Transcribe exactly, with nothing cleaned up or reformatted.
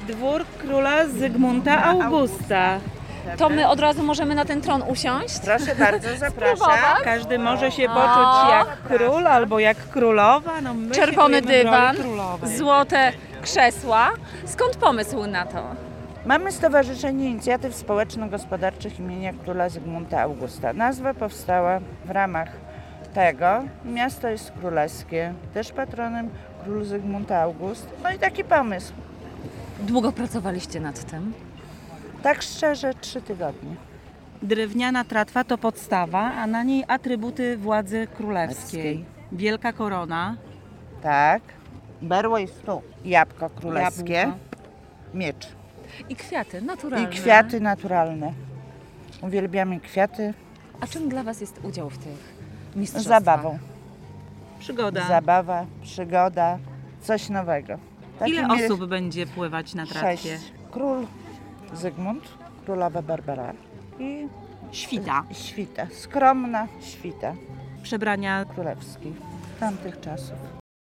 Dwór króla Zygmunta Augusta. To my od razu możemy na ten tron usiąść? Proszę bardzo, zapraszam. Spróbować? Każdy może się O! poczuć jak król albo jak królowa. No, my się Czerwony czujemy w roli dywan, królowej. złote krzesła. Skąd pomysł na to? Mamy Stowarzyszenie Inicjatyw Społeczno-Gospodarczych imienia króla Zygmunta Augusta. Nazwa powstała w ramach tego. Miasto jest królewskie, też patronem król Zygmunt August. No i taki pomysł. Długo pracowaliście nad tym? Tak szczerze, trzy tygodnie. Drewniana tratwa to podstawa, a na niej atrybuty władzy królewskiej. Królewskiej. Wielka korona, Tak. Berło jest tu. Jabłko królewskie, Jabłko. miecz I kwiaty naturalne. i kwiaty naturalne. Uwielbiamy kwiaty. A czym dla Was jest udział w tych mistrzostwach? Zabawą. przygoda. Zabawa, przygoda, coś nowego. Takie Ile mieli- osób będzie pływać na tratwie? Sześć. Król Zygmunt, królowa Barbara i Świta. świta, skromna świta Przebrania królewskiej tamtych czasów.